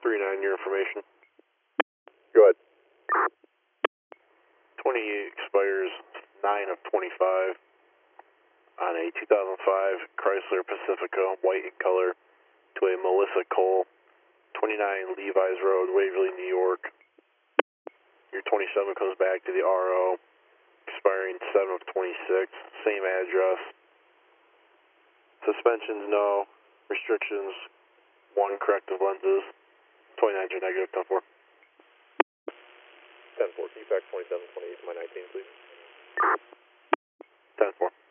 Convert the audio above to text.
39, your information. Go ahead. 20 expires 9 of 25 on a 2005 Chrysler Pacifica, white in color, to a Melissa Cole, 29 Levi's Road, Waverly, New York. Your 27 comes back to the RO, expiring 7 of 26, same address. Suspensions, no. Restrictions, 1 corrective lenses. 29s are negative, 10-4. 10-4, can you back 2728 to my 19, please? 10-4.